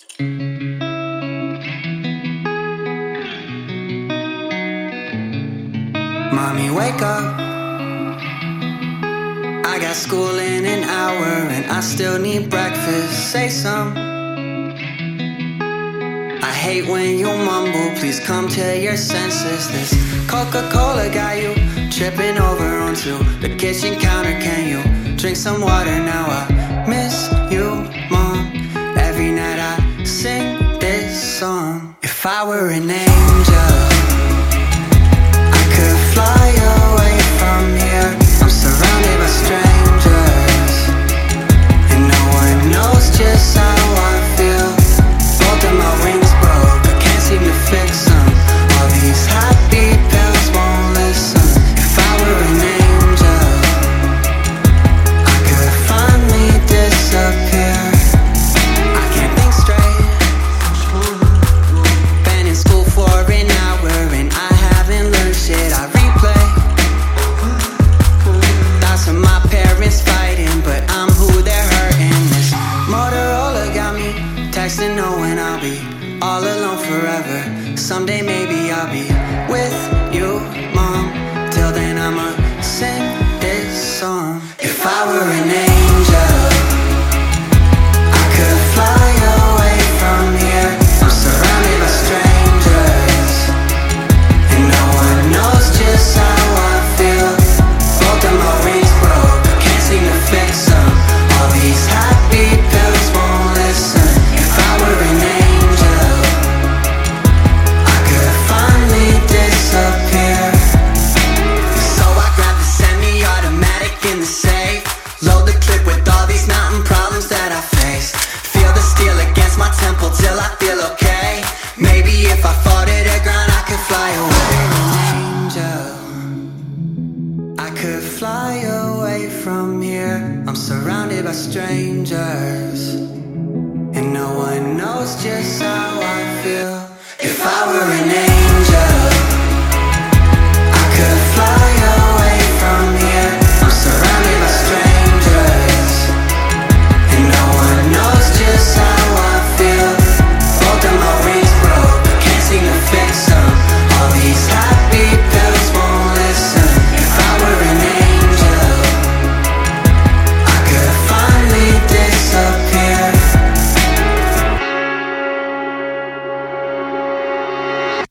Mommy, wake up. I got school in an hour and I still need breakfast. Say some. I hate when you mumble, please come to your senses. This Coca-Cola got you tripping over onto the kitchen counter. Can you drink some water now? I miss you, Mom. Every night I sing this song. If I were an angel, I could fly away from here. I'm surrounded by strangers, and no one knows just how I feel. Both of my wings broke, I can't seem to fix them. All these happy pills won't listen. If I were an angel, I could finally disappear. I can't think straight. Been in school for an hour and I haven't learned shit. I replay thoughts of my parents fighting, but I'm who they're hurting. This Motorola got me texting knowing I'll be all alone forever. Someday maybe I'll be with you, Mom. Till then I'ma sing this song. If I were an angel, I could fly away from here. I'm surrounded by strangers, and no one knows just how I feel. Both of my wings broke, I can't seem to fix them. All these happy pills won't listen. If I were an angel, I could finally disappear. So I grabbed the semi-automatic in the safe, load the clip with all these mountain problems that I face. Feel the steel against my temple till I feel okay. Maybe if I fall to the ground I could fly away. Angel, I could fly away from here. I'm surrounded by strangers, and no one knows just how I feel. If I were an angel,